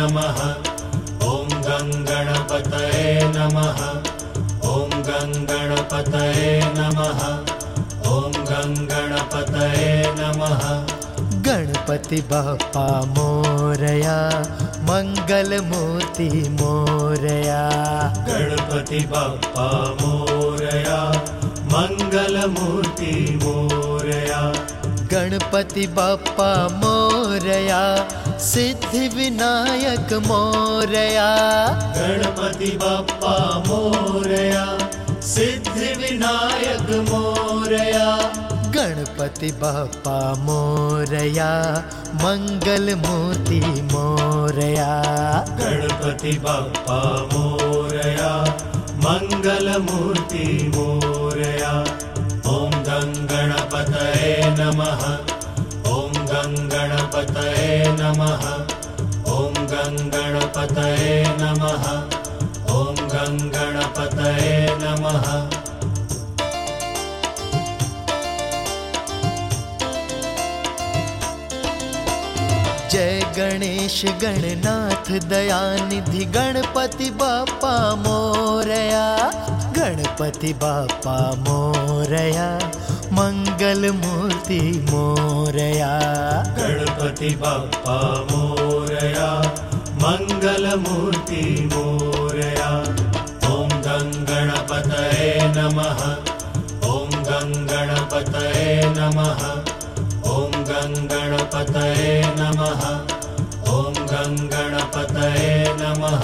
नमः। ॐ गङ्गणपतये नमः। ॐ गङ्गणपतये नमः। ॐ गङ्गणपतये नमः। गणपति बाप्पा मोरया, मंगलमूर्ति मोरया। गणपति बाप्पा मोरया, मंगलमूर्ति मोरया। गणपति बाप्पा मोरया, सिद्धि विनायक मोरया। गणपति बाप्पा मोरया, सिद्धि विनायक मोरया। गणपति बाप्पा मोरया, मंगलमूर्ति मोरया। गणपति बाप्पा मोरया, मंगलमूर्ति मोरया। ॐ गङ्गणपतये नमः। ॐ गङ्गणपतये नमः। ॐ गङ्गणपतये नमः। ॐ गङ्गणपतये नमः। जय गणेश गणनाथ दयानिधि गणपति बाप्पा मोरया। गणपति बाप्पा मोरया, मंगलमूर्ति मोरया। गणपति बाप्पा मोरया, मंगलमूर्ति मोरया। ॐ गङ्गणपतये नमः। ॐ गङ्गणपतये नमः। ॐ गङ्गणपतये नमः। ॐ गङ्गणपतये नमः।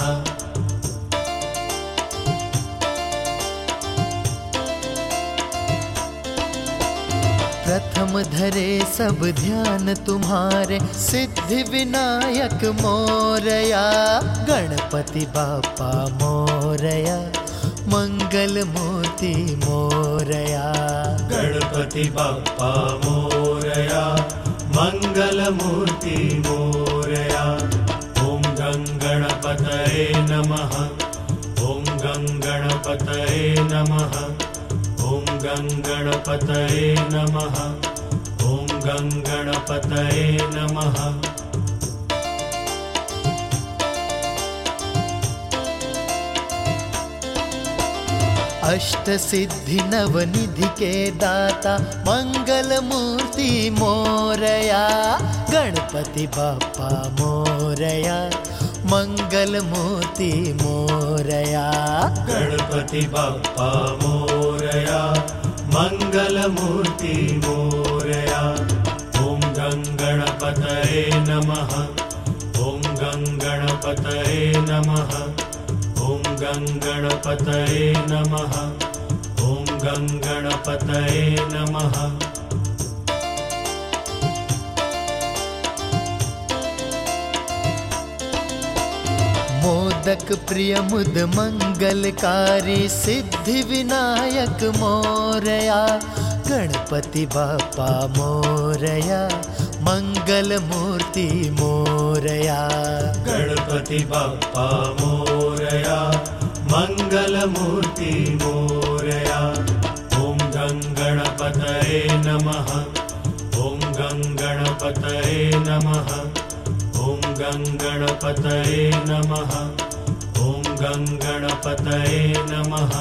प्रथम धरे सब ध्यान तुम्हारे, सिद्धि विनायक मोरया। गणपति बाप्पा मोरया, मंगलमूर्ति मोरया। गणपति बाप्पा मोरया, मंगलमूर्ति मोरया। ॐ गङ्गणपतये नमः। ॐ गङ्गणपतये नमः। ॐ गङ्गणपतये नमः। ॐ गङ्गणपतये नमः। अष्ट सिद्धि नवनिधि के दाता, मंगलमूर्ति मोरया। गणपति बाप्पा मोरया, मंगलमूर्ति मोरया। गणपति बाप्पा मोरया, मंगलमूर्ति मोरया। ॐ गङ्गणपतये नमः। ॐ गङ्गणपतये नमः। ॐ गङ्गणपतये नमः। ॐ गङ्गणपतये नमः। मोदक प्रिय मुद मंगलकारी, सिद्धि विनायक मोरया। गणपति बाप्पा मोरया, मंगलमूर्ति मोरया। गणपति बाप्पा मोरया, मंगलमूर्ति मोरया। ॐ गङ्गणपतये नमः। ॐ गङ्गणपतये नमः। ॐ गङ्गणपतये नमः। ॐ गङ्गणपतये नमः।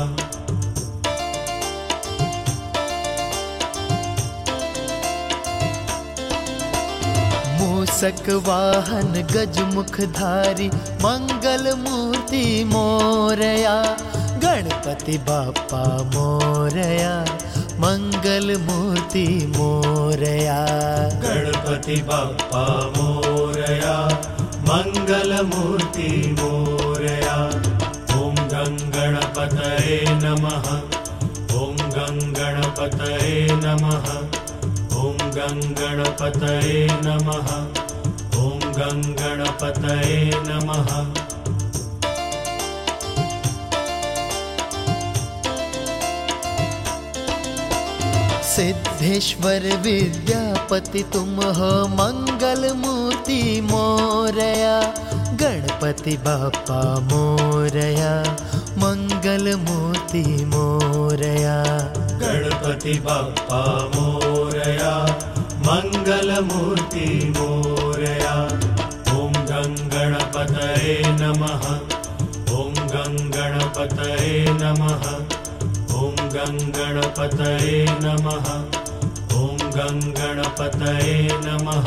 मूषक वाहन गजमुखधारी, मंगलमूर्ति मोरया। गणपति बाप्पा मोरया, मंगलमूर्ति मोरया। गणपति बाप्पा मोरया, मंगलमूर्ति मोरया। ॐ गङ्गणपतये नमः। ॐ गङ्गणपतये नमः। ॐ गङ्गणपतये नमः। ॐ गङ्गणपतये नमः। सिद्धेश्वर विद्यापति तुम हो, मंगलमूर्ति मोरया। गणपति बाप्पा मोरया, मंगलमूर्ति मोरया। गणपति बाप्पा मोरया, मंगलमूर्ति मोरया। ॐ गङ्गणपतये गणपतये नमः। ॐ गणपतये नमः। ॐ गणपतये नमः। ॐ गणपतये नमः।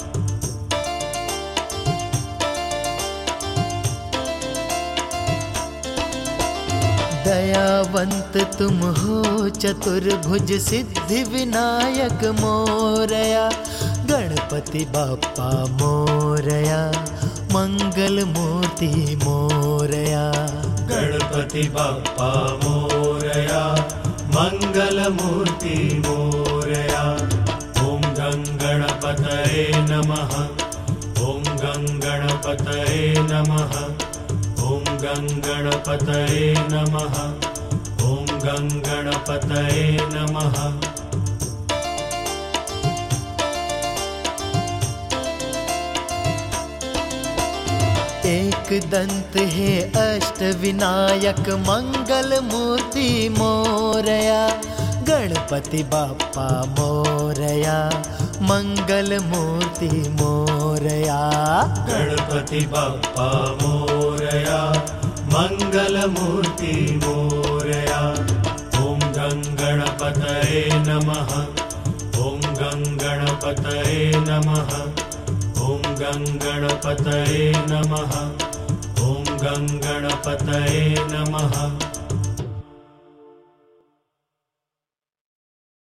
दयावंत तुम हो चतुर्भुज सिद्धि विनायक मोरया। गणपति बाप्पा मोरया, मंगल मूर्ति मोरया। गणपति बाप्पा मोरया, मंगल मूर्ति मोरया। ॐ गणपतये नमः। ॐ गणपतये नमः। ॐ गणपतये नमः। ॐ गणपतये नमः। एक दंत है अष्ट विनायक मंगल मूर्ति मोरया। गणपति बाप्पा मोरया, मंगल मूर्ति मोरया। गणपति बाप्पा मोरया, मंगल मूर्ति मोरया। ॐ गणपतये नमः। ॐ गणपतये नमः। ॐ गणपतये नमः। ॐ गणपतये नमः।